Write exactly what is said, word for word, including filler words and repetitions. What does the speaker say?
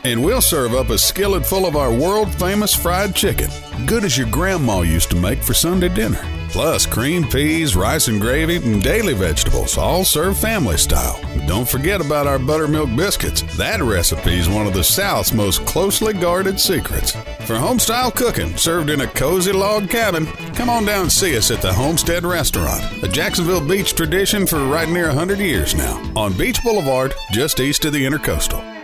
And we'll serve up a skillet full of our world-famous fried chicken, good as your grandma used to make for Sunday dinner. Plus creamed peas, rice and gravy, and daily vegetables, all served family style. Don't forget about our buttermilk biscuits. That recipe is one of the South's most closely guarded secrets. For home-style cooking, served in a cozy log cabin, come on down and see us at the Homestead Restaurant, a Jacksonville Beach tradition for right near one hundred years now, on Beach Boulevard, just east of the Intercoastal.